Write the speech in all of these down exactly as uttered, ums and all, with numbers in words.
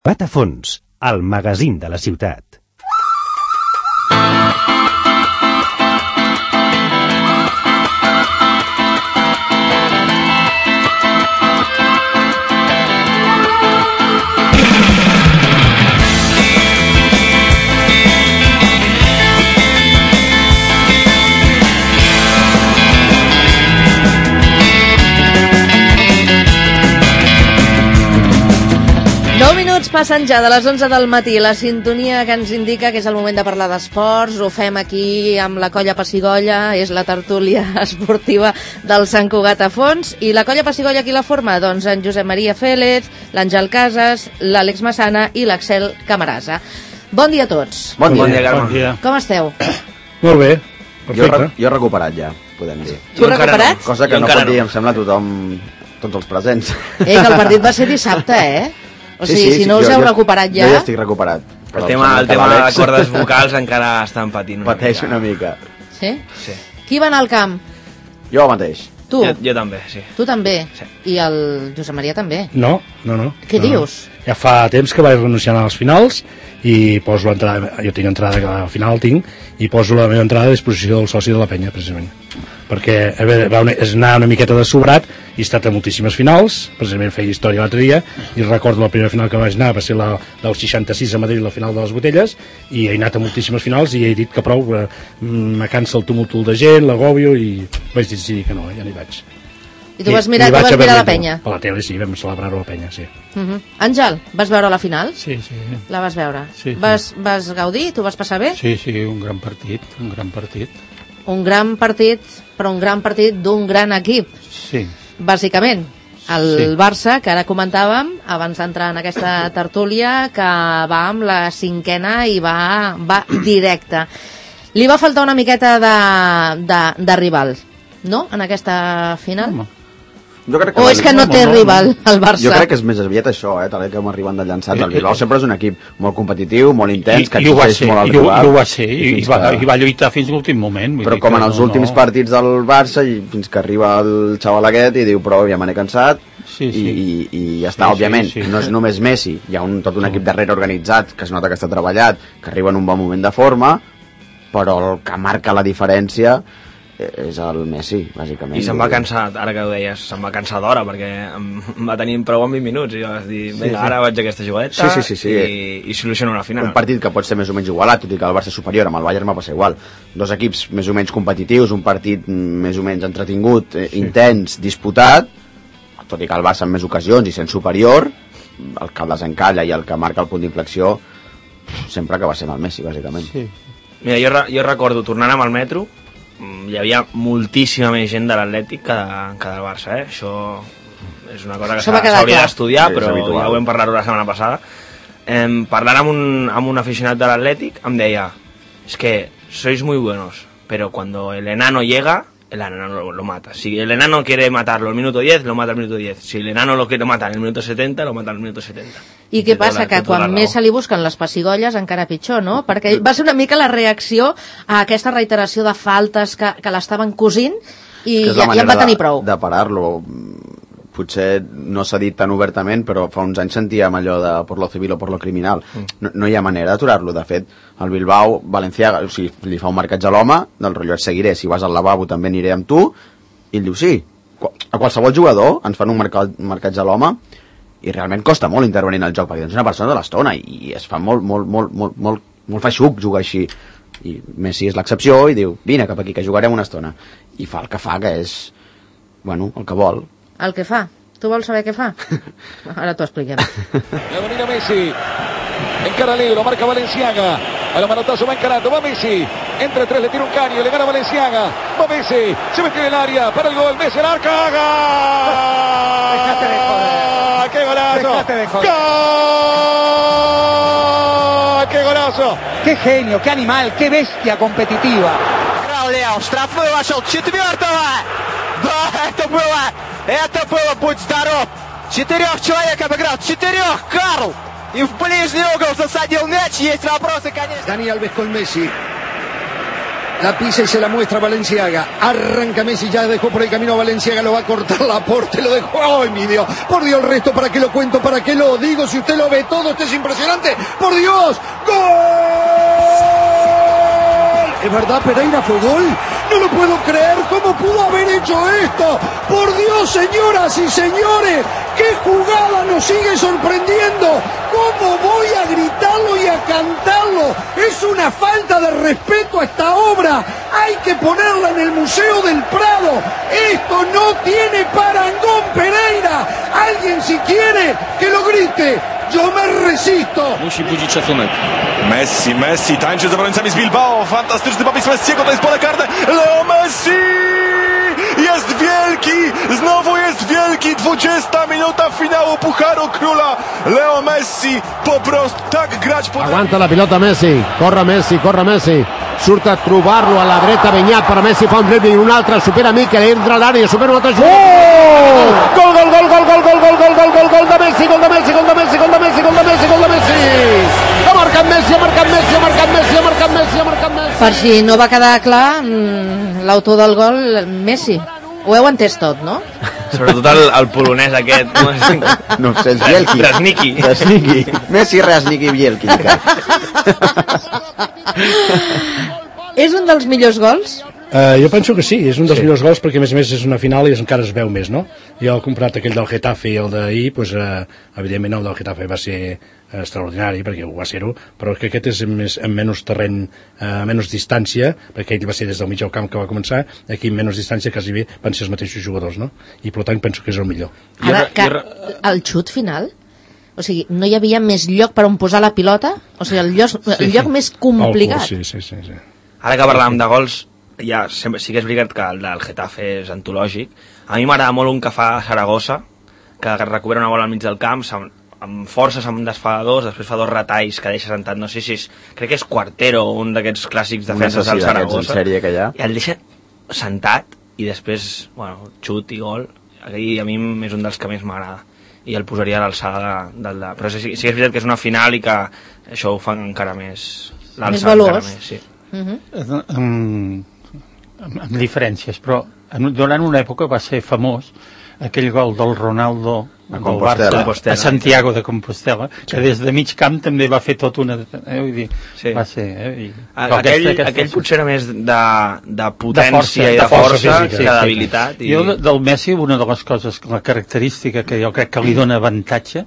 Debat a fons, el magazín de la ciutat. nou minuts passen ja de les onze del matí, la sintonia que ens indica que és el moment de parlar d'esports. Ho fem aquí amb la Colla Pessigolles, és la tertúlia esportiva del Sant Cugat a fons. I la Colla Pessigolles qui la forma? Doncs en Josep Maria Félez, l'Àngel Casas, l'Àlex Massana i l'Axel Camarasa. Bon dia a tots. Bon dia, bon dia, bon dia. Com esteu? Molt bé, Jo, perfecte. jo he recuperat ja, podem dir. Tu recuperat? Cosa que Jo no encara pot dir, no. em sembla, tothom, tots els presents. Eh, que el partit va ser dissabte, eh? O Sí, sigui, sí, si sí, no us jo- heu jo- recuperat ja... Jo ja estic recuperat. El Però tema, em el sembla tema que de l'Àlex cordes vocals encara estan patint una pateix mica. una mica. Sí? Sí. Qui va anar al camp? Jo mateix. Tu? Jo, jo també, sí. Tu també? Sí. I el Josep Maria també? No, no, no. Què no. dius? Ja fa temps que vaig renunciar als finals i poso l'entrada, jo tinc entrada que al final tinc, i poso la meva entrada a disposició del soci de la penya, precisament. Perquè a veure, va una, és anar una miqueta de sobrat, i he estat a moltíssimes finals, precisament feia història l'altre dia, i recordo la primera final que vaig anar va ser la del seixanta-sis a Madrid, la final de les botelles, i he anat a moltíssimes finals i he dit que prou, eh, me cansa el tumultul de gent, l'agòbio, i vaig decidir que no, ja n'hi vaig. I tu vas mirar, tu vas mirar la penya? Per la tele, sí, vam celebrar-ho a la penya, sí. Uh -huh. Àngel, vas veure la final? Sí, sí. La vas veure? Sí, sí. Vas, vas gaudir? Tu vas passar bé? Sí, sí, un gran partit, un gran partit. Un gran partit, però un gran partit d'un gran equip, Sí, bàsicament. El Sí. Barça, que ara comentàvem, abans d'entrar en aquesta tertúlia, que va amb la cinquena i va, va directe. Li va faltar una miqueta de, de, de rival, no?, en aquesta final? home. Jo crec O és que no té no, no, rival, el Barça? Jo crec que és més aviat això, eh, tal com arriben de llançats. El Bilbao sempre és un equip molt competitiu, molt intens, que I, i ho va exigeix ser, molt al i, ho, rival. i ho va ser, i, i, fins va, que- i va lluitar fins l'últim moment. Vull Però dir com que en els no, últims no. partits del Barça, i fins que arriba el xaval aquest i diu prou, ja me n'he cansat, Sí, sí. I, i, i ja està, Sí, sí, òbviament. sí. No és només Messi, hi ha un, tot un equip darrere organitzat, que es nota que està treballat, que arriba en un bon moment de forma, però el que marca la diferència és el Messi, bàsicament. I se'n va cansar, ara que ho deies, se'n va cansar d'hora, perquè em em va tenir prou en vint minuts, i jo vaig dir, vinga, sí. ara vaig a aquesta jugadeta Sí, sí, sí, sí. i, i soluciono una final. Un partit que pot ser més o menys igualat, tot i que el Barça és superior, amb el Bayern va passar igual. Dos equips més o menys competitius, un partit més o menys entretingut, eh, intens, disputat, tot i que el Barça en més ocasions i sent superior, el que el desencalla i el que marca el punt d'inflexió sempre acaba sent el Messi, bàsicament. Sí. Mira, jo, re- jo recordo, tornant amb el metro, mm, hi havia moltíssima més gent de l'Atlètic que, de- que del Barça, eh? Això és una cosa que Això va s'ha- quedar s'hauria clar. d'estudiar, Sí, és però habitual. ja ho vam parlar la setmana passada. Em, parlant amb un, amb un aficionat de l'Atlètic, em deia, es que sois muy buenos, pero cuando el enano llega, el enano lo, lo mata. Si el enano quiere matarlo al minuto diez, lo mata al minuto diez. Si el enano lo quiere matar en el minuto setenta, lo mata al minuto setenta. I què passa? Que quan més se li busquen les pessigolles encara pitjor, no? Perquè va ser una mica la reacció a aquesta reiteració de faltes que, que l'estaven cosint i Que és ja, la ja en va manera tenir de, prou. de parar-lo. Potser no s'ha dit tan obertament, però fa uns anys sentíem allò de por lo civil o por lo criminal. No, no hi ha manera d'aturar-lo. De fet, el Bilbao, Valenciaga, o sigui, li fa un marcatge a l'home, del rotllo et seguiré, si vas al lavabo també aniré amb tu, i ell diu sí. A qualsevol jugador ens fan un, marca, un marcatge a l'home i realment costa molt intervenir en el joc, perquè tens una persona de l'estona i es fa molt, molt, molt, molt, molt, molt feixuc jugar així. I Messi és l'excepció i diu, vine cap aquí, que jugarem una estona. I fa el que fa, que és, bueno, el que vol. El que fa. Tu vols saber què fa? Ara t'ho expliquem. La domina Messi. Encara Leo, lo marca Valenciaga. A los manotazos va encarando. Va Messi. Entre tres, le tira un caño. Le gana Valenciaga. Va Messi. Se metió en el área. Para el gol. Messi, el arca. ¡Gol! Dejate de joder. ¡Qué golazo! Dejate de joder. ¡Gol! ¡Qué golazo! Qué genio, qué animal, qué bestia competitiva. Лео, штрафной вошел, четвертого! Да, это было, это было, будь здоров! Четырех человек обыграл, четырех, Карл! И в ближний угол засадил мяч, есть вопросы, конечно. Dani Alves con Messi. La pisa y se la muestra Valenciaga. Arranca Messi, ya dejó por el camino a Valenciaga, lo va a cortar Laporte, lo dejó. ¡Ay, mi Dios! Por Dios, el resto, ¿para qué lo cuento? ¿Para qué lo digo? Si usted lo ve todo, esto es impresionante. ¡Por Dios! ¡Gol! ¿Es verdad, Pereira fue gol? No lo puedo creer. ¿Cómo pudo haber hecho esto? Por Dios, señoras y señores, qué jugada nos sigue sorprendiendo. ¿Cómo voy a gritarlo y a cantarlo? Es una falta de respeto a esta obra. Hay que ponerla en el Museo del Prado. Esto no tiene parangón, Pereira. Alguien, si quiere, que lo grite. Yo me resisto. Musi budzić szacunek. Messi, Messi tańczy z obrońcami z Bilbao. Fantastyczny popis Messiego, to jest pole karne. Leo Messi! Jest wielki! Znowu jest wielki! dwudziesta minuta finału Pucharu Króla. Leo Messi, po prostu tak grać... Po... Aguanta la pilota Messi. Corre Messi, corre Messi. Surt a trobar-lo a la dreta, Benyat per a Messi, fa un dribbling, un altre, supera Mikel, entra a l'àrea, supera un altre... Oh! Gol, gol, gol, gol, gol, gol, gol, gol, gol, gol, gol de Messi, gol de Messi, gol de Messi, gol de Messi, gol de Messi, gol de Messi! Ha marcat Messi, ha marcat Messi, ha marcat Messi, ha marcat Messi, ha marcat Messi! Per si no va quedar clar, l'autor del gol, Messi. Ho heu entès tot, no? Sobretot el, el polonès aquest. No sé, és Bielki. Rasniki. Rasniki. Messi, Rasniki i Bielki. És un dels millors gols? Uh, jo penso que sí, és un dels sí. millors gols perquè a més a més és una final i encara es veu més, no? Jo he comprat aquell del Getafe i el d'ahir, pues, uh, evidentment el del Getafe va ser extraordinari perquè ho va ser-ho, però que aquest és en, més, en menys terreny, uh, menys distància, perquè ell va ser des del mig del camp que va començar, aquí en menys distància quasi bé van ser els mateixos jugadors, no? I per tant penso que és el millor. Ara, que el xut final, o sigui, no hi havia més lloc per on posar la pilota? O sigui, el lloc, el lloc sí. més complicat. Sí, sí, sí, sí. Ara que parlàvem de gols, ja sempre, sí que és veritat que el del Getafe és antològic. A mi m'agrada molt un que fa a Saragossa, que recupera una bola al mig del camp, amb força se'n desfà de dos, després fa dos retalls que deixa sentat, no sé si és, crec que és Quartero, un d'aquests clàssics defenses del Saragossa, que hi ha. I el deixa sentat i després, bueno, xut i gol. Aquell a mi és un dels que més m'agrada i el posaria a l'alçada del de... Però sí, sí que és veritat que és una final i que això ho fa encara més... Més valuós. Més, sí. Uh-huh. amb, amb, amb diferències, però en, durant una època va ser famós aquell gol del Ronaldo del Barça a Santiago de Compostela, que des de mig camp també va fer tot una... Eh, vull dir, sí. va ser... Eh, i, aquell, aquesta, aquesta... aquell potser era més de, de potència de força, i de, de força, força física, que d'habilitat. Sí, sí. I... Jo del Messi, una de les coses, la característica que jo crec que li dona avantatge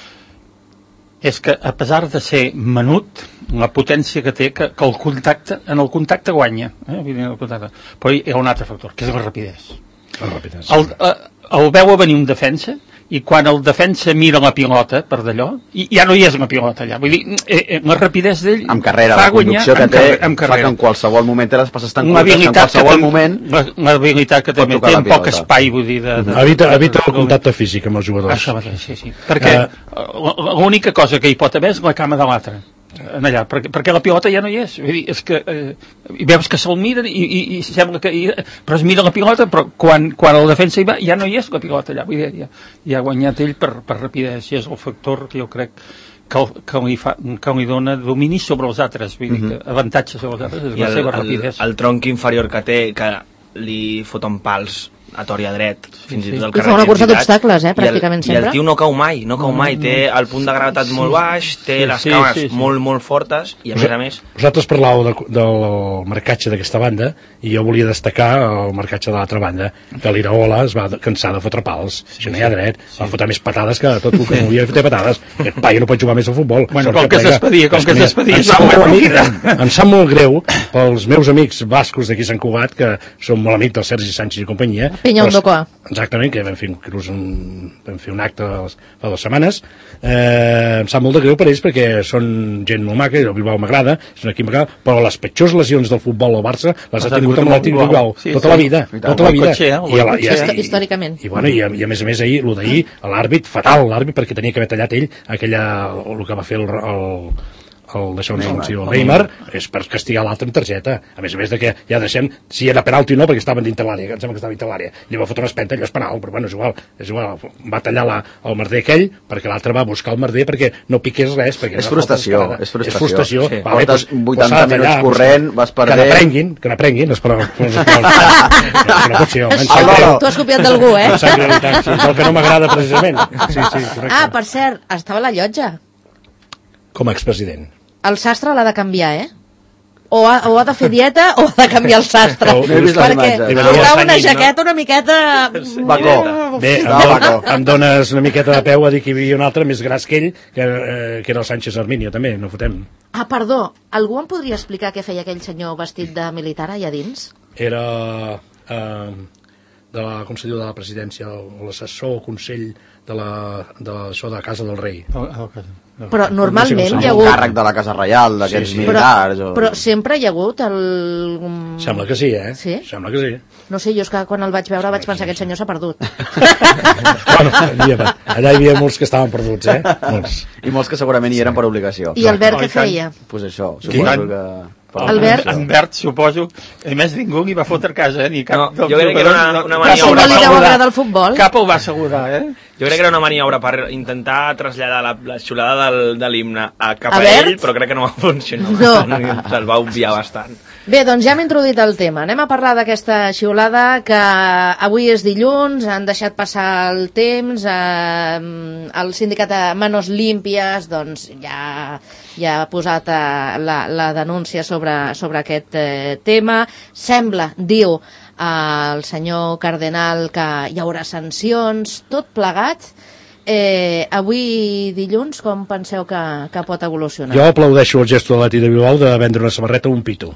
és que, a pesar de ser menut, la potència que té, que, que el contacte, en el contacte guanya. Eh? El contacte. Però hi ha un altre factor, que és la rapidesa. La rapidesa. El, el veu a venir un defensa, i quan el defensa mira la pilota per d'allò, i ja no hi és la pilota allà. Vull dir, eh, la rapidesa d'ell... Amb carrera, la conducció que té, fa que en qualsevol moment té les passes tan curtes, que en qualsevol moment... L'habilitat que també té en poc espai, vull dir... De, de, evita, evita el contacte físic amb els jugadors. Això mateix, sí, sí. Perquè uh, l'única cosa que hi pot haver és la cama de l'altre. Allà, perquè, perquè la pilota ja no hi és. Vull dir, és que eh, veus que se'l miren i, i, i sembla que... I, però es mira la pilota, però quan, quan el defensa hi va, ja no hi és la pilota allà. Vull dir, ja, ja ha guanyat ell per, per rapidesa. És el factor que jo crec que, que, li, fa, que li dona domini sobre els altres. Vull dir, mm-hmm. que avantatge sobre els altres és I la el, seva rapidesa. El, el tronc inferior que té, que li foten pals a tor i a dret, fins i tot el carrer. I fa una cursa d'obstacles, eh, pràcticament I el, sempre. I el tio no cau mai, no cau mai, té el punt de gravetat molt baix, té sí, les sí, cames sí, sí. molt, molt fortes, i a més a més... Vosaltres parlàveu de, del marcatge d'aquesta banda, i jo volia destacar el marcatge de l'altra banda, que l'Iraola es va cansar de fotre pals, si no hi ha dret, sí. va fotre més patades que tot el que sí. volia fer patades. Aquest paio no pot jugar més al futbol. Bueno, com que s'espedia, com que s'espedia. Em sap molt greu pels meus amics bascos d'aquí Sant Cugat, que són molt amics del Sergi Sánchez i companyia. Pinya un docoa. Exactament, que vam fer, inclús un, vam fer un acte fa dues setmanes. Eh, em sap molt de greu per ells perquè són gent molt maca, el Bilbao m'agrada, és un equip m'agrada, però les pitjors lesions del futbol al Barça les ha tingut amb l'Atlètic Bilbao sí, tota sí. la vida, tota la vida. Cotxea, I, la, i, i, històricament. I, bueno, i, a, i a més a més ahir, el d'ahir, l'àrbit, fatal l'àrbit, perquè tenia que haver tallat ell aquella, el que va fer el, el el d'això no anuncio el Neymar, és per castigar l'altre amb targeta. A més a més de que ja deixem, si era penalti o no, perquè estaven dintre l'àrea, em sembla que estava dintre l'àrea, li va fotre una espenta, allò és penal, però bueno, és igual, és igual, va tallar la, el merder aquell, perquè l'altre va buscar el merder perquè no piqués res, perquè és frustració, és frustració. És frustració. Sí. Vale, portes pues, vuitanta pues minuts corrent, vas perdent... Que n'aprenguin, que n'aprenguin, no, no, no pot ser, home. Tu has copiat d'algú, eh? És el que no m'agrada precisament. Sí, sí, correcte. Ah, per cert, estava a la llotja. Com a expresident. El sastre l'ha de canviar, eh? O ha, o ha de fer dieta o ha de canviar el sastre. No, no perquè portava una jaqueta una miqueta... Bacó. Bé, em, don, em dones una miqueta de peu a dir que hi havia un altre més gras que ell, que, eh, que era el Sánchez Arminio, també, no fotem. Ah, perdó, algú em podria explicar què feia aquell senyor vestit de militar allà dins? Era... Eh, de la, com se diu, de la presidència, l'assessor o consell de la, de això de la Casa del Rei. Oh, oh, no. Però normalment hi ha hagut... Un càrrec de la Casa Reial, d'aquests sí, sí. militars... Però, o... però sempre hi ha hagut el... Sembla que sí, eh? Sí? Sembla que sí. No sé, jo és que quan el vaig veure vaig pensar que aquest senyor s'ha perdut. Bueno, havia, allà hi havia molts que estaven perduts, eh? Molts. I molts que segurament hi eren per obligació. I Albert què feia? Doncs pues això, suposo que... Albert? Albert, suposo, a més ningú hi va fotre a casa, eh? Ni cap no, jo crec que era una, una maniobra... No li deu agradar el futbol? Cap ho va assegurar, eh? Jo crec que era una maniobra per intentar traslladar la, la xulada del, de l'himne a cap a, a ell, però crec que no va funcionar. No. Se'l va obviar bastant. Bé, doncs ja hem introduït el tema. Anem a parlar d'aquesta xiulada que avui és dilluns, han deixat passar el temps, eh, el sindicat de Manos Límpies doncs, ja, ja ha posat eh, la, la denúncia sobre, sobre aquest eh, tema. Sembla, diu eh, el senyor Cardenal, que hi haurà sancions, tot plegat. Eh, avui dilluns, com penseu que, que pot evolucionar? Jo aplaudeixo el gesto de l'Atlètic de Bilbao de vendre una samarreta a un pito.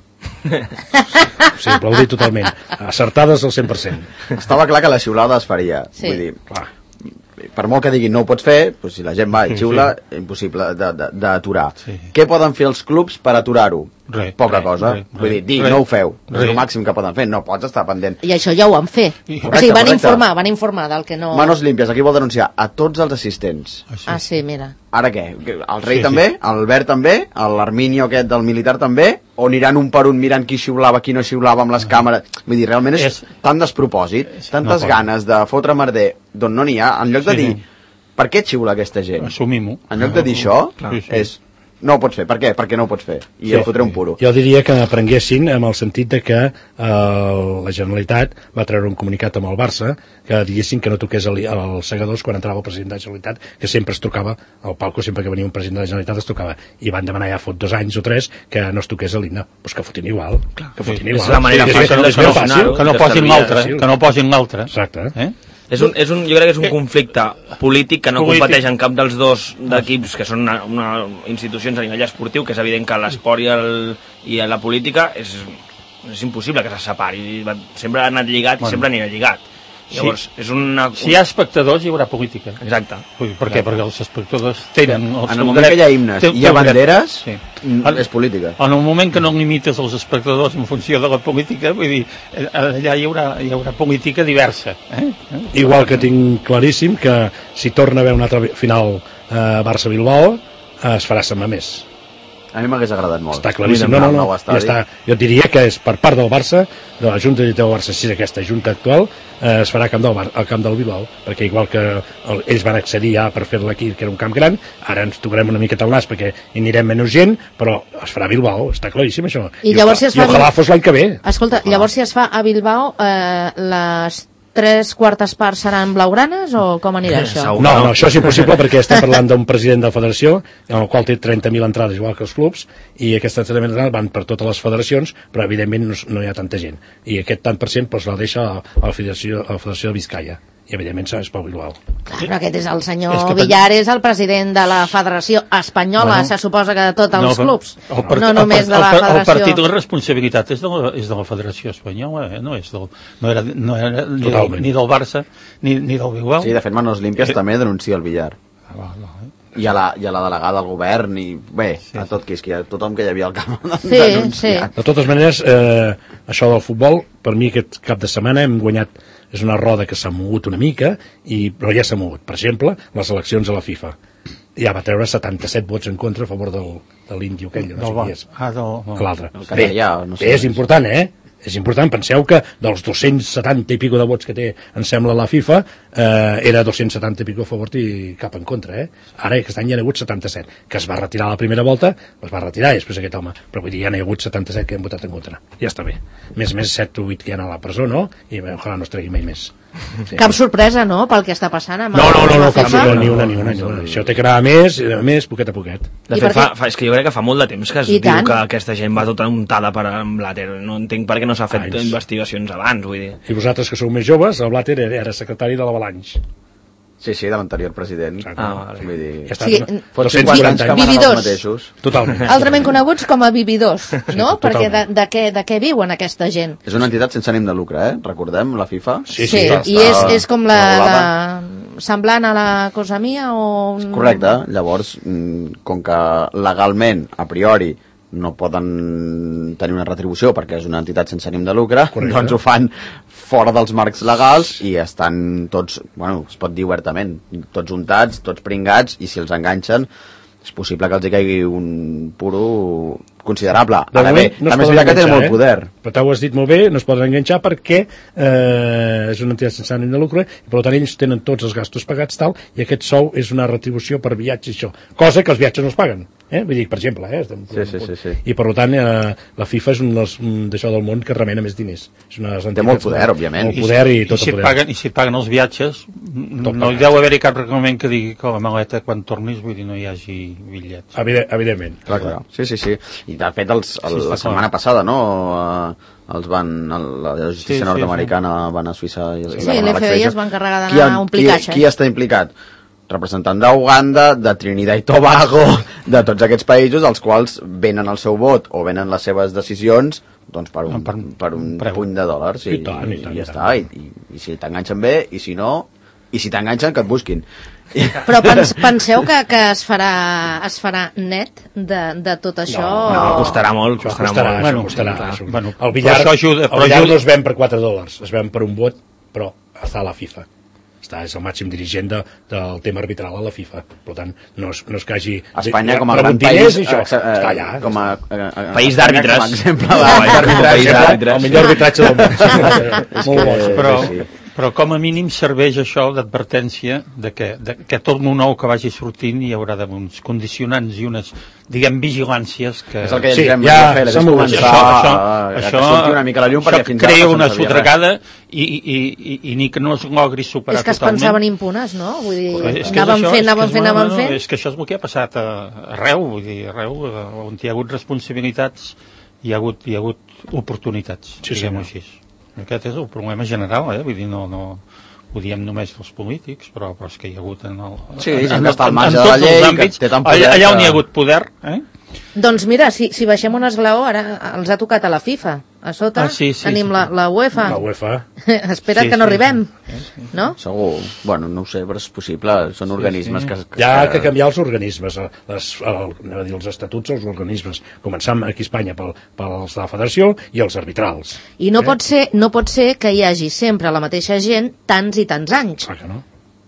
Sí, aplaudir totalment. Acertades al cent per cent. Estava clar que la xiulada es faria. Sí. Vull dir, clar, per molt que diguin no ho pots fer, doncs si la gent va i xiula, sí, sí. impossible d'aturar. Sí. Què poden fer els clubs per aturar-ho? Re, Poca re, cosa. Re, Vull dir, dir, re, no ho feu. Re. És el màxim que poden fer. No pots estar pendent. I això ja ho van fer. Correcte, o sigui, van correcte. informar, van informar del que no... Manos Límpies, aquí vol denunciar a tots els assistents. Ah, sí, mira. Ara què? El rei Sí, també? sí. L'Albert també? L'Arminio aquest del militar també? O aniran un per un mirant qui xiulava, qui no xiulava amb les càmeres? Vull dir, realment és, És- tan despropòsit, és- tantes no pot. ganes de fotre merder d'on no n'hi ha, en lloc de Sí, dir sí. per què xiula aquesta gent? Assumim-ho. En lloc de dir això, Sí, sí. és no ho pots fer. Per què? Perquè no ho pots fer. I Sí. el fotré un puro. Jo diria que aprenguessin amb el sentit de que eh, la Generalitat va treure un comunicat amb el Barça que diguessin que no toqués el, els segadors quan entrava el president de la Generalitat, que sempre es tocava al palco, sempre que venia un president de la Generalitat es tocava, i van demanar ja fot dos anys o tres que no es toqués l'himne. Pues que fotin igual. Que fotin Sí. igual. És la manera Sí, fàcil de és molt solucionar-ho. Que no de posin servir, l'altre, sí. que no posin l'altre. Exacte. Eh? És un, és un, jo crec que és un conflicte polític que no Polític. competeix en cap dels dos d'equips que són una, una institucions a nivell esportiu, que és evident que l'esport i, el, i la política és, és impossible que se separi. Sempre ha anat lligat i Bueno. sempre anirà lligat. Llavors, Sí. és una... Si hi ha espectadors, hi haurà política. Exacte. Ui, per què? Perquè els espectadors tenen... Els En el moment que hi ha himnes té- i hi té ha un dret. banderes, Sí. mm, és política. En el moment que no limites els espectadors en funció de la política, vull dir, eh, allà hi haurà, hi haurà política diversa. Eh? Igual que tinc claríssim que si torna a haver un altre final eh, Barça-Bilbao eh, es farà setmana més. A mi m'hagués agradat molt. Està claríssim. Vull No, anar no, al no. nou Ja estadi. està. Jo diria que és per part del Barça, de la Junta Directiva del Barça, si és aquesta Junta actual, eh, es farà al camp del, Bar al camp del Bilbao, perquè igual que el, ells van accedir ja per fer-la aquí, que era un camp gran, ara ens tocarem una miqueta al nas perquè hi anirem menys gent, però es farà a Bilbao, està claríssim això. I llavors si es I fa... ojalà fos l'any que ve. Escolta, llavors si es fa a Bilbao, eh, les tres quartes parts seran blaugranes o com anirà això? Segur. No, no, això és impossible perquè estem parlant d'un president de la federació en el qual té trenta mil entrades igual que els clubs i aquestes trenta mil entrades van per totes les federacions però evidentment no, no hi ha tanta gent i aquest tant per cent doncs, la deixa a, a, la federació, a la federació de Vizcaya i evidentment és pel Bilbao. Clar, però aquest és el senyor És que- Villares, el president de la Federació Espanyola, Bueno. se suposa que de tots els No, clubs, el part- no només el, de la el, el Federació. partit de la responsabilitat és de la, és de la Federació Espanyola, eh? no, és del, no era, no era ni, del, Totalment. ni del Barça ni, ni del Bilbao. Sí, de fet, Manos Límpies Eh. també denuncia el Villar. Ah, va, va, eh? I a, la, i a la delegada del govern, i bé, Sí, a tot qui és que hi ha, tothom que hi havia al camp Sí, denunciant. De totes maneres, eh, això del futbol, per mi aquest cap de setmana hem guanyat, és una roda que s'ha mogut una mica, i, però ja s'ha mogut. Per exemple, les eleccions a la FIFA. ja va treure setanta-set vots en contra a favor del, de l'índio aquell, no sé qui és. Ah, del... L'altre. Bé, no sé bé, és important, eh? És important, penseu que dels dos-cents setanta i pico de vots que té, em sembla, la FIFA, eh, era dos-cents setanta i pico a favor i cap en contra, eh? Ara aquest any hi ha hagut setanta-set, que es va retirar a la primera volta, es va retirar i després aquest home, però vull dir, ja n'hi ha hagut setanta-set que han votat en contra, ja està bé. Més més set o vuit que hi ha a la presó, no? I ojalà no es tregui mai més. Sí. Cap sorpresa, no?, pel que està passant amb no, no, no, no, cap sorpresa, ni una, ni una, ni una. Això té que anar més, més, poquet a poquet. De fet, fa, fa, és que jo crec que fa molt de temps que es I diu tant. que aquesta gent va tota untada per Blatter. No entenc per què no s'ha fet Anys. investigacions abans, vull dir. I vosaltres que sou més joves, el Blatter era, era secretari de l'Avalanche. Sí, sí, de l'anterior president. Ah, vale. Vull dir... Ja està, Sí, Fos cinquanta anys que manen els mateixos. Totalment. Altrament coneguts com a vividors, no? Sí, Perquè de, totalment. de, què, de què viuen aquesta gent? És una entitat sense ànim de lucre, eh? Recordem, la FIFA? Sí, Sí, sí. i és, és com la, la semblant a la cosa mia o... Un... Correcte. Llavors, mm, com que legalment, a priori, no poden tenir una retribució perquè és una entitat sense ànim de lucre, Correcte. doncs ho fan fora dels marcs legals i estan tots, bueno, es pot dir obertament, tots untats, tots pringats, i si els enganxen és possible que els hi caigui un puro considerable. De Ara bé, moment no es també és poden veritat que té enganxar, molt eh? poder. Però t'ho has dit molt bé, no es poden enganxar perquè eh, és una entitat sense ànim de lucre i per tant ells tenen tots els gastos pagats tal, i aquest sou és una retribució per viatge i això, cosa que els viatges no es paguen, eh? Vull dir, per exemple, eh? Estem, Sí, sí, sí, sí. i per tant eh, la FIFA és un dels d'això del món que remena més diners. És una Té molt poder, òbviament. Molt poder i, I, tot si el et poder. paguen, I si et paguen els viatges, Tot no hi pagat. deu haver-hi cap reglament que digui que la maleta quan tornis, vull dir, no hi hagi bitllets. Evident, evidentment. Clar, clar. Sí, sí, sí. I de fet, els, el, Sí, està la setmana clar. passada, no?, eh, els van, el, la justícia Sí, sí, nord-americana van a Suïssa i, Sí, i van a l'F B I Suïssa. es va encarregar Qui d'anar en- a omplir qui, caixes. qui està implicat? Representant d'Uganda, de Trinidad i Tobago, de tots aquests països, els quals venen el seu vot o venen les seves decisions doncs per un, Per- per un preu. puny de dòlars i, I tant, i tant, i i ja tant. està. I, i, i si t'enganxen bé, i si no, i si t'enganxen, que et busquin. Però pens, penseu que, que es, farà, es farà net de, de tot això? No, costarà molt, Això costarà, costarà, molt. això Bueno, costarà. sí, clar. Això. Bueno, el billar, però això ajuda- el però billar ajuda- no es ven per quatre dòlars, es ven per un vot, però està a la FIFA. Està, és el màxim dirigent de, del tema arbitral a la FIFA. Per tant, no és, no és que hagi... Espanya com a rebut gran diners país, i això, eh, eh, està allà. com a, eh, eh, País Espanya d'àrbitres. com a exemple Ah, d'àrbitres. país d'àrbitres. El millor arbitratge del món. Molt bo, això. Però, sí. però com a mínim serveix això d'advertència de que, de que tot el nou que vagi sortint hi haurà uns condicionants i unes, diguem, vigilàncies que... És el que Sí, ja ens ja hem de fer, s'ha és mogut. començar això, això, a, a això, que surti una mica la llum, perquè això fins ara crea no una se'n sabia res. sotragada i, i, i, i ni que no es logri superar És que es totalment. pensaven impunes, no? Vull dir, És que és anàvem això, fent, és que anàvem és- fent, no, anàvem no, fent. És que això és el que ha passat a- arreu, vull dir, arreu, eh, on hi ha hagut responsabilitats, hi ha hagut, hi ha hagut oportunitats, Sí, diguem-ho senyor. així. Aquest és el problema general, eh? Vull dir, no, no ho diem només els polítics, però, però és que hi ha hagut en el... Sí, en, gent en, que està al en, marge en de la tots els llei, que àmbits, té tant poder allà, allà on que- hi ha hagut poder, eh? Doncs mira, si, si baixem un esglaó, ara els ha tocat a la FIFA. A sota Ah, sí, sí, tenim sí. la, la UEFA. La UEFA. Espera Sí, que no sí, arribem, no? Segur. Bueno, no ho sé, però és possible. Són organismes sí. que... que Hi ha que canviar els organismes, eh, les, el, anava a dir, els estatuts dels organismes, començant aquí a Espanya pel, pels de la federació i els arbitrals. I no, pot ser, no pot ser que hi hagi sempre la mateixa gent tants i tants anys. Ah, que no?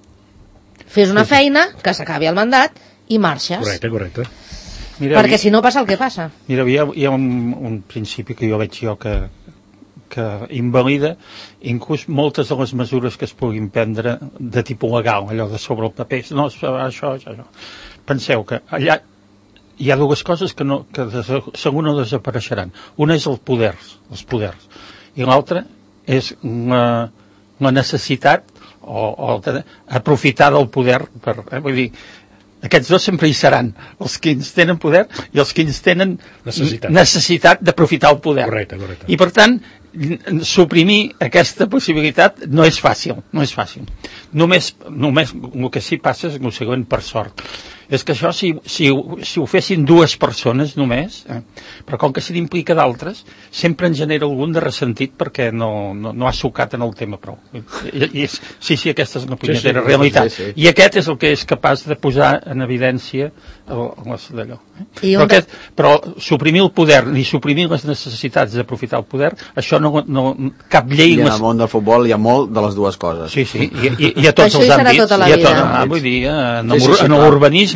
Fes una feina, que s'acabi el mandat i marxes. Correcte, correcte. Mira, Perquè si no passa el que passa. Mira, hi ha, hi ha un, un principi que jo veig jo que, que invalida inclús moltes de les mesures que es puguin prendre de tipus legal, allò de sobre el paper. No, això, això, això. Penseu que allà hi ha dues coses que, no, que des, segur no desapareixeran. Una és el poder, els poders, i l'altra és la, la necessitat o, o de, aprofitar del poder per, eh, vull dir, aquests dos sempre hi seran, els que ens tenen poder i els que ens tenen Necessitat. necessitat d'aprofitar el poder. Correcte, correcte. I per tant, suprimir aquesta possibilitat no és fàcil, no és fàcil. Només, només el que sí passa és el següent, per sort. És que això, si, si, si ho fessin dues persones només, eh, però com que s'hi implica d'altres, sempre en genera algun de ressentit perquè no, no, no ha sucat en el tema prou. I, i és, sí, sí, aquesta és una punyetera sí, realitat. sí, sí. I aquest és el que és capaç de posar en evidència el, el, d'allò. Eh? I Però, un de- aquest, però suprimir el poder ni suprimir les necessitats d'aprofitar el poder, això no, no cap llei... I en les- el món del futbol hi ha molt de les dues coses. Sí, sí, i, i, i a tots Això hi els serà àmbits. tota la i a tot, vida. ah, vull dir, eh, en, Sí, el, sí, sí, en clar. l'urbanisme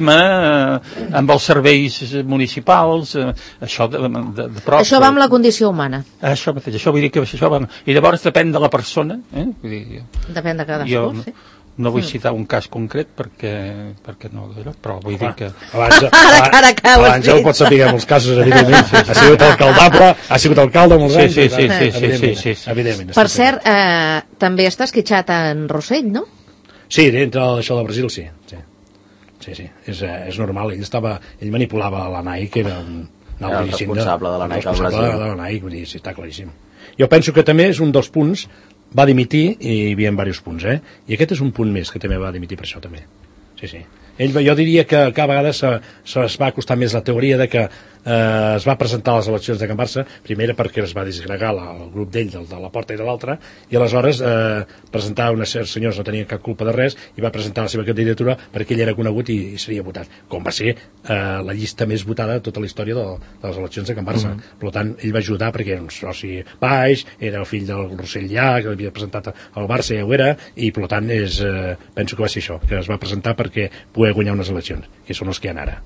turisme, eh, amb els serveis municipals, eh, això de, de, de prop. Això va amb la condició humana. Això mateix, això vull dir que això va... I llavors depèn de la persona, eh? Vull dir, depèn de cadascú, jo, sí. No vull citar un cas concret perquè, perquè no, però vull dir que... Abans, ara, ara cau, abans ja ho pots saber en molts casos, evidentment. Ha sigut alcaldable, ha sigut alcalde molts anys. Sí, sí, sí, sí, sí, sí, sí. Evidentment. Per cert, eh, també està esquitxat en Rossell, no? Sí, dintre d'això de Brasil, sí. Sí, sí, sí. És, és normal. Ell estava, ell manipulava la Nike, que era un... Era el responsable de la Nike al Brasil. De la Nike, vull dir, sí, està claríssim. Jo penso que també és un dels punts. Va dimitir i hi havia diversos punts, eh? I aquest és un punt més que també va dimitir per això, també. Sí, sí. Ell, jo diria que cada vegada se, se es va acostar més la teoria de que eh, es va presentar a les eleccions de Can Barça, primera perquè es va disgregar la, el grup d'ell, del de la porta i de l'altra, i aleshores eh, presentar unes senyors no tenien cap culpa de res i va presentar la seva candidatura perquè ell era conegut i, i seria votat, com va ser eh, la llista més votada de tota la història de, de les eleccions de Can Barça. Mm -hmm. Per tant, ell va ajudar perquè era un soci baix, era el fill del Rossell Llà, que l'havia presentat al Barça, ja ho era, i per tant és, eh, penso que va ser això, que es va presentar perquè poder guanyar unes eleccions, que són els que hi ha ara.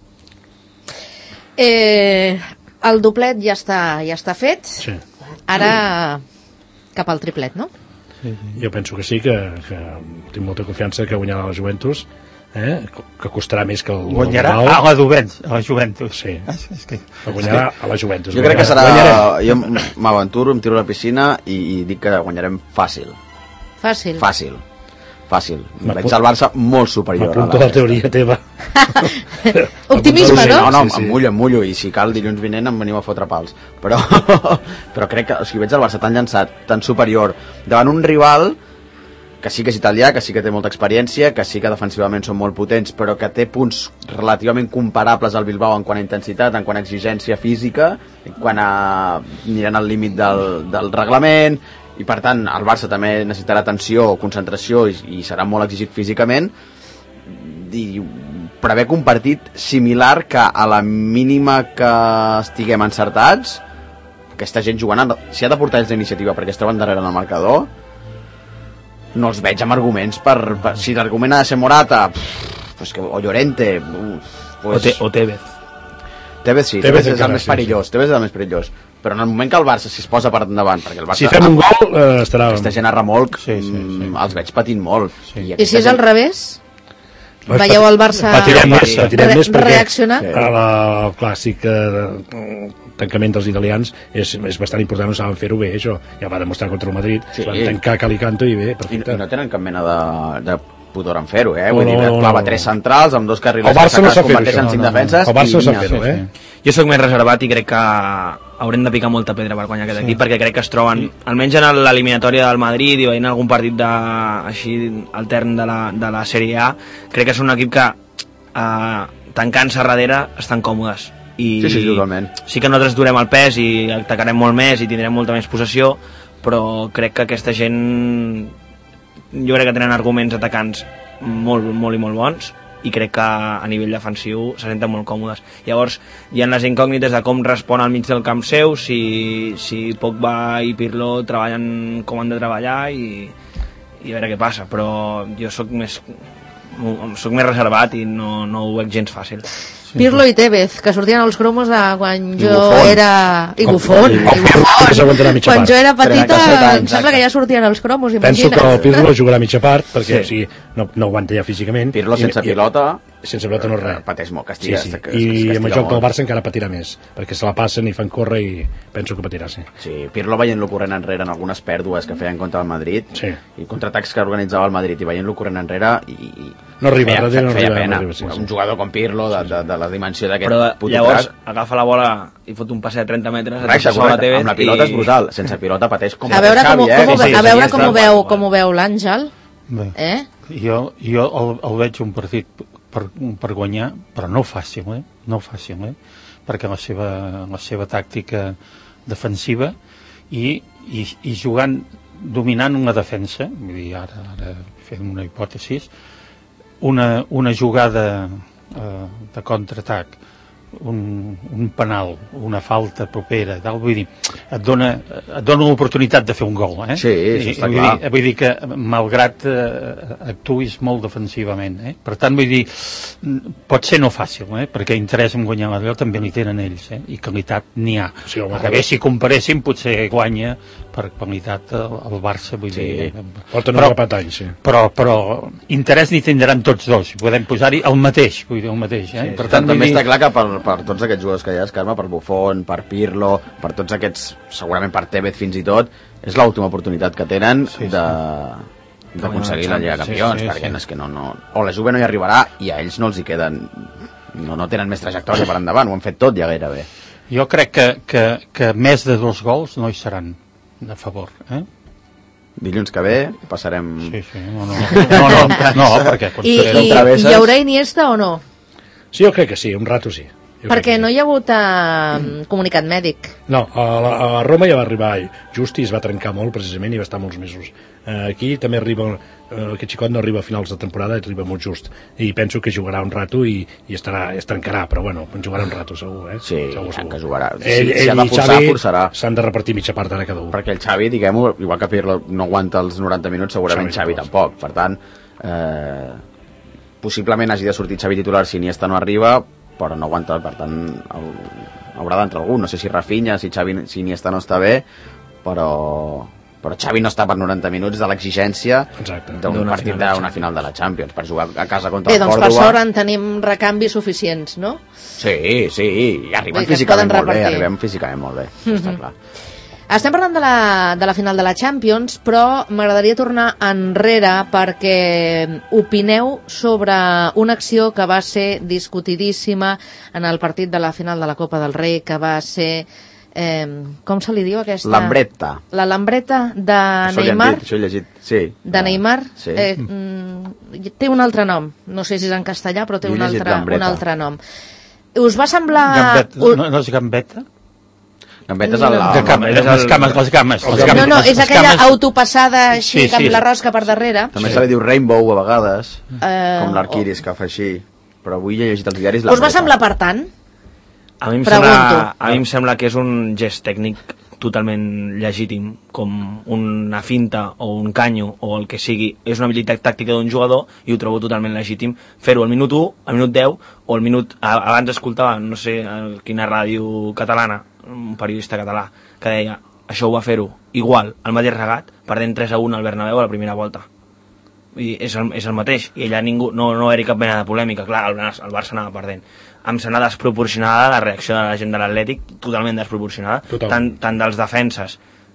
Eh, el doblet ja està, ja està fet. Sí. Ara cap al triplet, no? Sí, sí. Jo penso que sí, que, que tinc molta confiança que guanyarà la Juventus, eh? que costarà més que el guanyarà el a la Juventus, a la Juventus. Sí, és que... que guanyarà a la Juventus. Jo crec que serà... Guanyarem. Jo m'aventuro, em tiro a la piscina i, i dic que guanyarem fàcil. Fàcil? Fàcil. Fàcil. Veig el Barça molt superior. M'apunto a la teoria teva. Optimisme, no? No, no, em mullo, em mullo, i si cal dilluns vinent em veniu a fotre pals. Però, però crec que, o sigui, veig el Barça tan llançat, tan superior, davant un rival que sí que és italià, que sí que té molta experiència, que sí que defensivament són molt potents, però que té punts relativament comparables al Bilbao en quant a intensitat, en quant a exigència física, en quant a... aniran al límit del, del reglament, i per tant el Barça també necessitarà atenció, concentració i, i serà molt exigit físicament, i prevec un partit similar que a la mínima que estiguem encertats, aquesta gent jugant, si ha de portar ells d'iniciativa perquè es troben darrere en el marcador, no els veig amb arguments per, per si l'argument ha de ser Morata, pff, pues que, o Llorente, uf, pues... o, te, o Tevez Tevez sí, Tevez, Tevez és el més sí, perillós sí. Tevez és el més perillós, però en el moment que el Barça si es posa per endavant, perquè el Barça... Si fem un gol, eh, estarà... Aquesta gent a remolc, sí, sí, sí. els veig patint molt. Sí. I, I si és gent... al revés? Veieu el Barça patirem més, patirem més perquè reaccionar? A la clàssic eh, tancament dels italians és, és bastant important, no saben fer-ho bé, això. Ja va demostrar contra el Madrid, sí. van tancar Calicanto i bé, perfecte. I, i no tenen cap mena de... de pudor en fer-ho, eh? Vull no, dir, no, clava no. tres centrals amb dos carrilers que no es converteixen en cinc no, no, defenses. El Barça no sap fer-ho, eh? Sí, sí. Jo sóc més reservat i crec que haurem de picar molta pedra per guanyar aquest sí. equip, perquè crec que es troben, sí. almenys en l'eliminatòria del Madrid i veient algun partit de, així altern de la, de la Sèrie A, crec que és un equip que eh, tancant-se darrere estan còmodes. I sí, sí, totalment. Sí que nosaltres durem el pes i atacarem molt més i tindrem molta més possessió, però crec que aquesta gent, jo crec que tenen arguments atacants molt, molt i molt bons, i crec que a nivell defensiu se senten molt còmodes. Llavors hi ha les incògnites de com respon al mig del camp seu, si, si Pogba i Pirlo treballen com han de treballar i, i a veure què passa, però jo sóc més sóc més reservat i no, no ho veig gens fàcil. Pirlo i Tevez, que sortien als cromos de quan I jo Buffon. era... I Buffon, i Buffon. Quan jo era petita, em sembla que ja sortien als cromos, imagina't. Penso que el Pirlo jugarà a mitja part, perquè sí. o sigui, no, no aguanta ja físicament. Pirlo sense I, pilota... Sense pilota no res. Pateix molt, castiga. Sí, sí. I amb el joc del Barça encara patirà més, perquè se la passen i fan córrer i penso que patirà, sí. Sí, Pirlo veient-lo corrent enrere en algunes pèrdues que feien contra el Madrid, sí. i contraatacs que organitzava el Madrid, i veient-lo corrent enrere, i, i no arriba, feia, feia, no feia arriba, pena. No arriba, sí, sí. Un jugador com Pirlo, de, de, de la dimensió d'aquest puto llavors crack. Agafa la bola i fot un passe de trenta metres, correcte, correcte. Amb la pilota i... és brutal, sense pilota pateix com a veure com, Xavi, com, eh? com, a veure com ho veu, com ho veu l'Àngel. Eh? Jo, jo el, el veig un partit per, per guanyar, però no fàcil, eh? No fàcil, eh? Perquè la seva, la seva tàctica defensiva i, i, i jugant, dominant una defensa, vull dir, ara, ara fem una hipòtesi, una, una jugada eh, de contraatac un, un penal, una falta propera, tal, vull dir, et dona, et dona l'oportunitat de fer un gol, eh? Sí, això està vull clar. Dir, vull dir que, malgrat eh, actuïs molt defensivament, eh? Per tant, vull dir, pot ser no fàcil, eh? Perquè interès en guanyar la Liga també n'hi tenen ells, eh? I qualitat n'hi ha. Sí, home, a veure, si comparéssim, potser guanya per qualitat el Barça, vull sí. dir... Porten un grapat anys, sí. Però, però interès n'hi tindran tots dos, podem posar-hi el mateix, vull dir, el mateix, eh? Sí, per tant, tant, també dir... està clar que per, per tots aquests jugadors que hi ha, Carme, per Buffon, per Pirlo, per tots aquests, segurament per Tevez fins i tot, és l'última oportunitat que tenen sí, sí. de d'aconseguir la Lliga de Campions, sí, sí, perquè sí. És que no, no, o la Juve no hi arribarà i a ells no els hi queden, no, no tenen més trajectòria per endavant, ho han fet tot ja gairebé. Jo crec que, que, que més de dos gols no hi seran a favor, eh? Dilluns que ve passarem... Sí, sí, no, no, no, no, no perquè... I, i, I hi haurà Iniesta o no? Sí, jo crec que sí, un rato sí. Jo perquè sí. No hi ha hagut uh, comunicat mèdic. No, a, la, a Roma ja va arribar just i es va trencar molt precisament i va estar molts mesos. Uh, aquí també arriba, uh, aquest xicot no arriba a finals de temporada, arriba molt just. I penso que jugarà un rato i, i estarà, es trencarà, però bueno, jugarà un rato segur, eh? Sí, segur, segur. que jugarà. Ell, si, ell si ha de forçar, Xavi forçarà. S'han de repartir mitja part ara cada un. Perquè el Xavi, diguem-ho, igual que Pirlo no aguanta els noranta minuts, segurament Xavi, Xavi tampoc. Per tant, eh, possiblement hagi de sortir Xavi titular si Iniesta no arriba, però no aguanta, per tant el, haurà d'entrar algú, no sé si Rafinha, si Xavi, si Iniesta no està bé, però però Xavi no està per noranta minuts de l'exigència d'un partit d'una final de la Champions, per jugar a casa contra Bé, el doncs Córdoba. per sort en tenim recanvis suficients, no? Sí, sí, i arribem físicament molt bé, arribem físicament molt bé, mm-hmm. Està clar. Estem parlant de la, de la final de la Champions, però m'agradaria tornar enrere perquè opineu sobre una acció que va ser discutidíssima en el partit de la final de la Copa del Rei, que va ser... Eh, com se li diu aquesta? Lambretta. La Lambretta de això Neymar. Dit, això he llegit, sí. De Neymar. Sí. Eh, mm, té un altre nom. No sé si és en castellà, però té un altre, un altre nom. Us va semblar... Gambetta. No, no és Gambetta? Gambetta és el... De cames, les, les cames, les cames. Les no, no, és aquella cames... autopassada així, sí, sí. Amb la rosca per darrere. També sí. Se li diu Rainbow a vegades, uh, com l'Arquiris, que fa així. Però avui he llegit els diaris... Us va semblar per tant? A mi, em sembla, a mi em sembla que és un gest tècnic totalment legítim, com una finta o un canyo o el que sigui. És una habilitat tàctica d'un jugador i ho trobo totalment legítim fer-ho al minut u, al minut deu o al minut... Abans escoltava, no sé, quina ràdio catalana, un periodista català, que deia això ho va fer-ho igual, al mateix regat, perdent tres a un al Bernabéu a la primera volta. I és, el, és el mateix, i allà ningú, no, no era cap mena de polèmica, clar, el, el Barça anava perdent. Em sembla desproporcionada la reacció de la gent de l'Atlètic, totalment desproporcionada, totalment. Tant, tant dels defenses,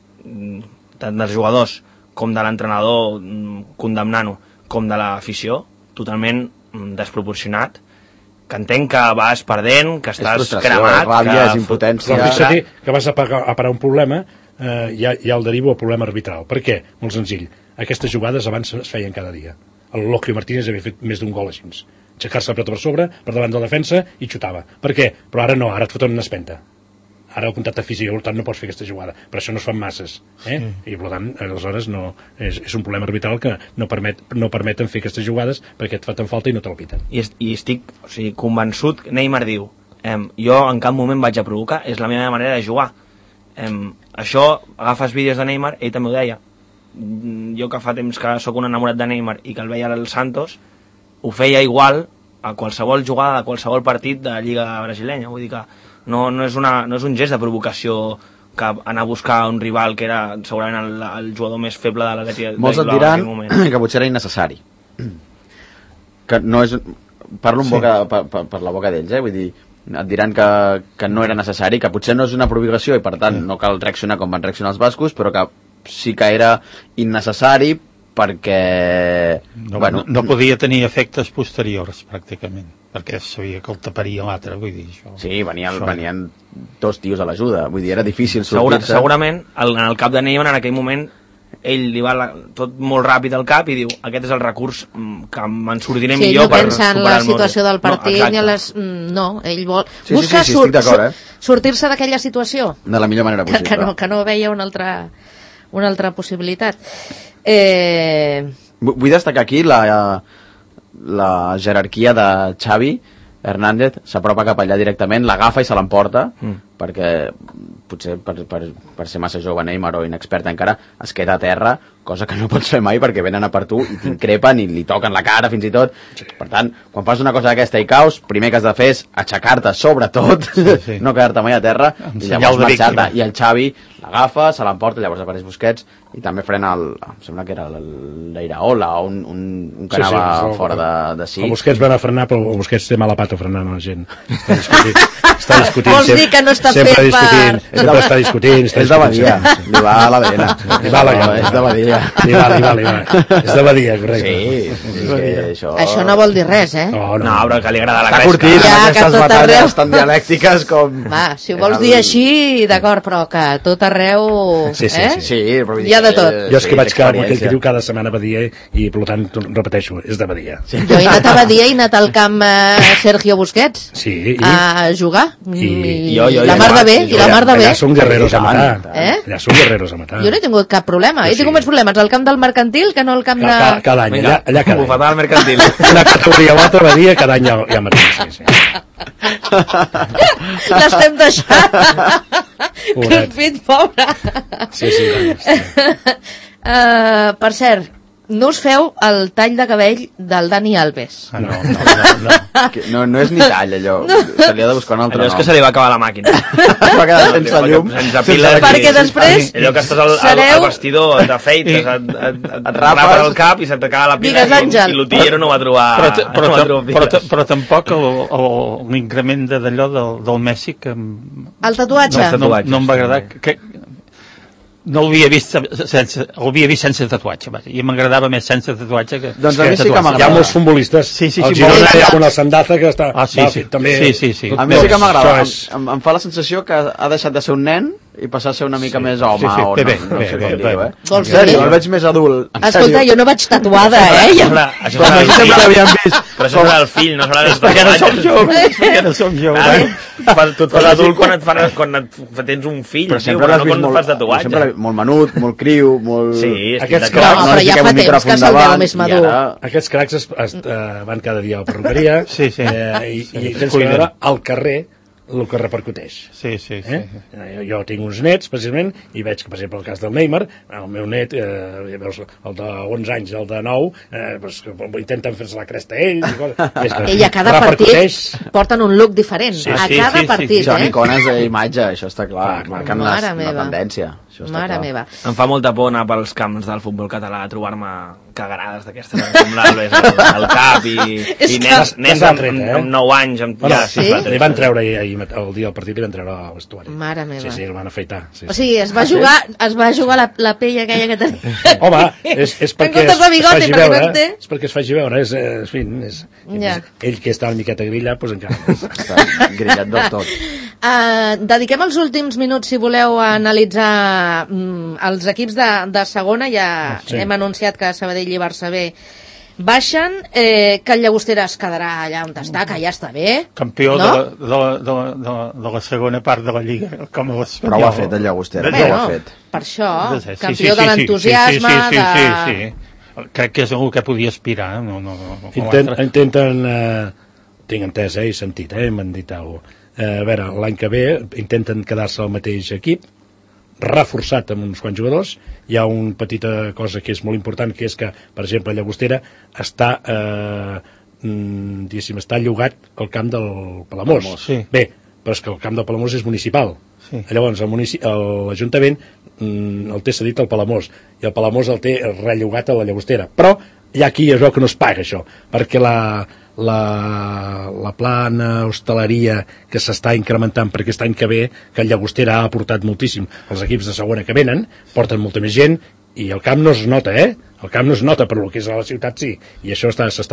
tant dels jugadors, com de l'entrenador condemnant-ho, com de l'afició, totalment desproporcionat, que entenc que vas perdent, que estàs cremat... Ràbia, que... és impotència... Però fixa-t'hi que vas a parar, a parar un problema, eh, ja, ja el derivo al problema arbitral. Per què? Molt senzill. Aquestes jugades abans es feien cada dia. El Locrio Martínez havia fet més d'un gol així. Aixecar-se la pelota per sobre, per davant de la defensa, i xutava. Per què? Però ara no, ara et foten una espenta. Ara el contacte físic, per tant no pots fer aquesta jugada. Per això no es fan masses. Eh? Sí. I per tant, aleshores, no, és, és un problema arbitral que no, permet, no permeten fer aquestes jugades perquè et fan falta i no te l'apiten. I, I estic o sigui, convençut, Neymar diu, eh, jo en cap moment vaig a provocar, és la meva manera de jugar. Eh, això, agafes vídeos de Neymar, ell també ho deia. Jo que fa temps que sóc un enamorat de Neymar i que el veia al Santos, ho feia igual a qualsevol jugada de qualsevol partit de la Lliga brasilenya. Vull dir que no, no, és una, no és un gest de provocació que anar a buscar un rival que era segurament el, el jugador més feble de l'Atleti. Molts et diran que potser era innecessari. Que no és... Parlo en boca, sí. per, per, per la boca d'ells, eh? Vull dir, et diran que, que no era necessari, que potser no és una provocació i per tant no cal reaccionar com van reaccionar els bascos, però que sí que era innecessari perquè... No, bueno, no, no podia tenir efectes posteriors, pràcticament, perquè sabia que el taparia l'altre, vull dir, això... Sí, venien, això... venien dos tios a l'ajuda, vull dir, era difícil sortir-se... Segura, segurament, el, en el cap de Neymar, en aquell moment, ell li va la, tot molt ràpid al cap i diu, aquest és el recurs que me'n sortiré sí, millor no per superar el món. Sí, no pensa en la situació del partit, no, ni en les... No, ell vol... Sí, Busca sí, sí, sí, sur... eh? sortir-se d'aquella situació. De la millor manera possible. Que, que, no, que no veia una altra, una altra possibilitat. Eh... Vull destacar aquí la, la jerarquia de Xavi, Hernández s'apropa cap allà directament, l'agafa i se l'emporta, mm. perquè potser per, per, per ser massa jove Neymar o inexpert encara es queda a terra, cosa que no pots fer mai perquè venen a per tu i t'increpen i li toquen la cara fins i tot. Sí. Per tant, quan fas una cosa d'aquesta i caus, primer que has de fer és aixecar-te sobretot, sí, sí. no quedar-te mai a terra, en i llavors marxar-te. I el Xavi l'agafa, se l'emporta, llavors apareix Busquets i també frena el, em sembla que era l'Iraola o un, un, un que sí, anava sí, sí, fora de, de sí. El Busquets va a frenar, però el Busquets té mala pata frenant la gent. Està discutint. Està discutint. Vols dir que no està fet per... Sempre està discutint. És de Badia, li va a la vena. Li va a la vena. És de Badia. Li va, li va, li va. És de Badia, correcte. Sí, sí, sí, això... Això no vol dir res, eh? No, no, no però que li agrada la gresca. Està curtit, ja, aquestes batalles tan dialèctiques com... Va, si ho vols dir així, d'acord, però que a tot arreu... Sí, sí, eh? sí, sí, però... Hi ha de tot. Jo és que vaig quedar amb aquell que diu cada setmana a Badia i, per tant, repeteixo, és de Badia. Sí. Jo he anat a Badia i he anat al camp eh, Sergio Busquets sí, i... a jugar. I, I jo, jo, la mar de bé, i la mar de bé. Allà són guerreros a matar. Eh? Allà són guerreros a matar. Jo no he tingut cap problema. He tingut més problemes al camp del mercantil que no al camp de... Cada, cada any, allà, allà cada any. Bufetada al mercantil. Una categoria o altra Badia, cada any ja, ja matem. Sí, sí. L'estem deixant. Crumpit, pobre. Sí, sí. sí. Uh, per cert, no us feu el tall de cabell del Dani Alves. Ah, no, no, no, no. no, no és ni tall, allò. No. Se li ha de buscar un altre allò és que se li va acabar la màquina. Va quedar sense llum. Sense piles. Perquè després... Allò que estàs al, al, al vestidor, t'afeites, et, et, et, et rapes el cap i se't acaba la pila i, i l'utillero no va trobar... Però, però, no va trobar però, però, però tampoc l'increment d'allò del, del Messi que... El tatuatge? No, no, no em va agradar. Que, no l'havia vist sense, l'havia vist sense tatuatge, vaja, i m'agradava més sense tatuatge que... Doncs a mi sí que m'agrada. Hi ha molts futbolistes. Sí, sí, el sí, Girona hi ha una Sandaza que està... Ah, sí, sí, també... sí, sí, sí. A mi sí que m'agrada. Em, em fa la sensació que ha deixat de ser un nen i passar a ser una mica sí, més home, sí, sí, o no, bé, no bé, sé bé, com bé, dir-ho, bé. eh? En sèrio, el veig més adult. Escolta, jo no vaig tatuada, eh? Ja... Això serà el fill. Però això serà el fill, no serà el perquè no som joves. Perquè no som joves. Tu et fas adult quan et, fan, quan et tens un fill, però sempre l'has vist molt, fas sempre molt menut, molt criu, molt... Sí, aquests cracs, no, però ja fa temps que se'l veu més madur. Aquests cracs es, es, uh, van cada dia a la perruqueria sí, sí. Eh, i, sí, i tens que veure al carrer el que repercuteix. Sí, sí, sí. Eh? Jo, jo tinc uns nets, precisament, i veig que, per exemple, el cas del Neymar, el meu net, eh, veus, el d'onze anys, el de nou, eh, pues, intenten fer-se la cresta a ell, i, coses, i a cada partit porten un look diferent. Sí, a sí, cada sí, partit, sí, sí. Són eh? icones d'imatge, això està clar, marquen la, la tendència. Això està Mare clar. meva. Em fa molta por anar pels camps del futbol català a trobar-me cagarades d'aquestes com l'Alves al, al cap i, i nens, nens amb, amb, amb nou anys amb, bueno, ja, sí? Sí? Li van treure ahir, el dia del partit li van treure el vestuari. Mare meva. Sí, sí, el van afeitar. Sí, sí. O sigui, es va jugar, es va jugar la, la pell aquella que tenia. Home, és, és perquè es, es faci veure, no és perquè es faci veure, és, en fi, és, ja. és, ell que està una miqueta grillat, doncs encara està grillat del tot. Uh, dediquem els últims minuts, si voleu, a analitzar mm, els equips de, de segona. Ja sí. Hem anunciat que Sabadell i Barça B baixen, eh, que el Llagostera es quedarà allà on està, que ja està bé. Campió no? de, la, de, la, de, la, de la segona part de la Lliga. Com a però ho ha fet el Llagostera, bueno, ho ha fet. Per això, sí, campió sí, sí, de l'entusiasme. Sí, sí, sí, de... sí, sí, sí. Crec que és algú que podia aspirar. No, no, no, Intent, intenten, eh, tinc entès, eh, i sentit, eh, m'han dit alguna cosa. Eh, a veure, l'any que ve intenten quedar-se al mateix equip, reforçat amb uns quants jugadors. Hi ha una petita cosa que és molt important, que és que, per exemple, Llagostera està, eh, diguéssim, està llogat al camp del Palamós. Palamós sí. Bé, però és que el camp del Palamós és municipal. Sí. Llavors, l'Ajuntament el té cedit al Palamós, i el Palamós el té rellogat a la Llagostera. Però hi ha aquí es veu que no es paga això, perquè la, la, la plana hostaleria que s'està incrementant per aquest any que ve, que el Llagostera ha aportat moltíssim, els equips de segona que venen porten molta més gent, i el camp no es nota, eh? El camp no es nota, però el que és a la ciutat sí, i això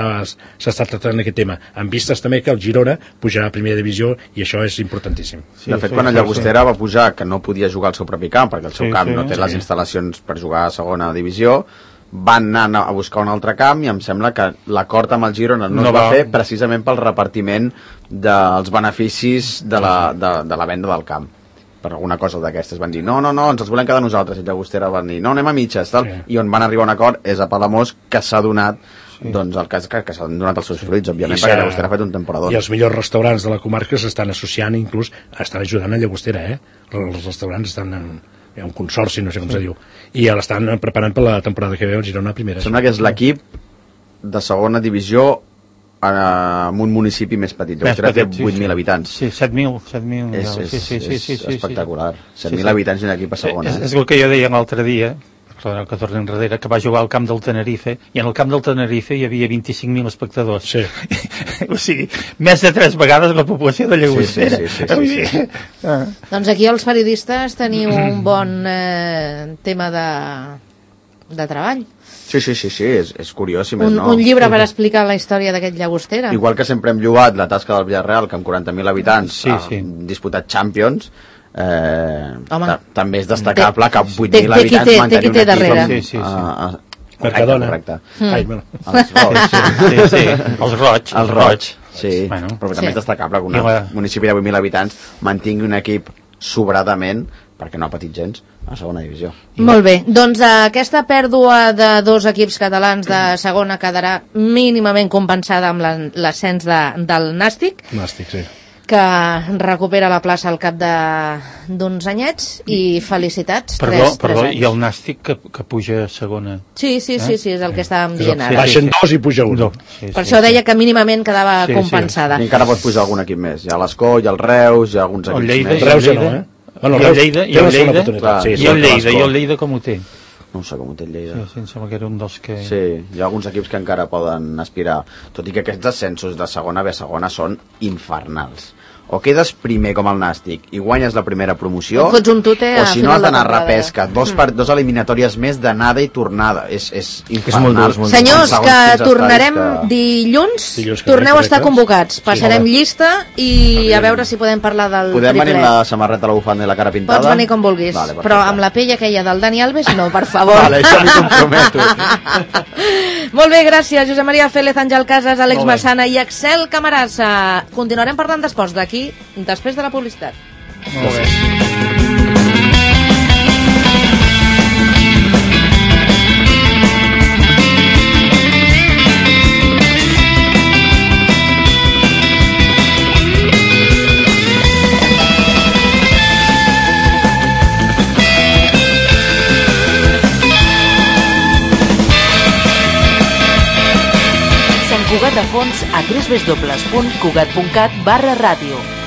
s'està tractant aquest tema, amb vistes també que el Girona pujarà a primera divisió, i això és importantíssim. Sí, de fet, sí, quan el Llagostera sí. va pujar, que no podia jugar al seu propi camp, perquè el seu sí, camp sí, no té sí. les instal·lacions per jugar a segona divisió, van anar a buscar un altre camp, i em sembla que l'acord amb el Girona no, no es va, va fer precisament pel repartiment dels beneficis de la, de, de la venda del camp. Per alguna cosa d'aquestes van dir, no, no, no, ens els volem quedar nosaltres, i el Llagostera van dir, no, anem a mitges, tal, sí. I on van arribar a un acord és a Palamós, que s'ha donat sí. doncs el cas que, que s'han donat els seus fruits, òbviament, perquè Llagostera ha fet un temporador. I els millors restaurants de la comarca s'estan associant, inclús estan ajudant a Llagostera, eh? Els restaurants estan en, hi ha un consorci, no sé com sí. se diu, i l'estan preparant per la temporada que ve al Girona primera. Sembla que és l'equip de segona divisió en un municipi més petit. Llagostera té vuit mil habitants. Sí, set mil. set mil és, és, sí, sí, sí, sí, és espectacular. set mil sí, sí. habitants en equip a segona. És, és el que jo deia l'altre dia, perdoneu que torni enrere, que va jugar al camp del Tenerife, i en el camp del Tenerife hi havia vint-i-cinc mil espectadors. Sí. O sigui, més de tres vegades la població de Llagostera. Sí, sí, sí, sí, sí, sí. Ah. Doncs aquí els periodistes teniu un bon eh, tema de, de treball. Sí, sí, sí, sí, és, és curiós, si més un, no. Un llibre per explicar la història d'aquest Llagostera. Igual que sempre hem llogat la tasca del Villarreal, que amb quaranta mil habitants sí, ha sí. disputat Champions, eh, Home, també és destacable té, que amb vuit mil té, habitants té, mantenir un equip darrere. amb, sí, sí, sí. a, a, Mercadona. Correcte. Mm. Ai, bueno. Els roig. Sí, sí, sí. Els roig. Els roig, sí. Bueno, però també sí. és destacable que un la... municipi de vuit mil habitants mantingui un equip sobradament, perquè no ha patit gens, a segona divisió. Molt bé, doncs aquesta pèrdua de dos equips catalans de segona quedarà mínimament compensada amb l'ascens de, del Nàstic. Nàstic, sí. Que recupera la plaça al cap d'uns anyets i felicitats. Perdó, tres, perdó tres i el Nàstic que, que puja a segona. Sí, sí, sí, sí, és el que estàvem sí. dient ara. Baixen dos i puja un. No. Sí, per sí, això deia sí. que mínimament quedava sí, compensada. Sí. I encara pot pujar algun equip més. Hi ha l'Escó, hi ha el Reus, hi ha alguns equips Lleida, més. El Reus ja no, eh? Bueno, I el Lleida, i el Lleida, clar, sí, i el Lleida, i el Lleida com ho té? No sé com ho té el Lleida. Sí, sí, em sembla que era un dels que... Sí, hi ha alguns equips que encara poden aspirar, tot i que aquests ascensos de segona B a segona són infernals. O quedes primer com el Nàstic i guanyes la primera promoció, o, un tute o si no has d'anar a repesca, dos, per, dos eliminatòries més d'anada i tornada. És, és infernal. És molt dur, senyors, que tornarem que... dilluns, dilluns que torneu a estar convocats. Passarem sí, llista i a veure si podem parlar del podem triplet. Podem venir amb la samarreta, la bufanda i la cara pintada? Pots venir com vulguis, vale, però amb la pell aquella del Dani Alves no, per favor. Vale, això m'hi comprometo. Molt bé, gràcies, Josep Maria Félez, Àngel Casas, Àlex Massana i Axel Camarasa. Continuarem parlant d'esports d'aquí, després de la publicitat. Molt bé. Sant Cugat de Fons a w w w punt cugat punt cat barra ràdio.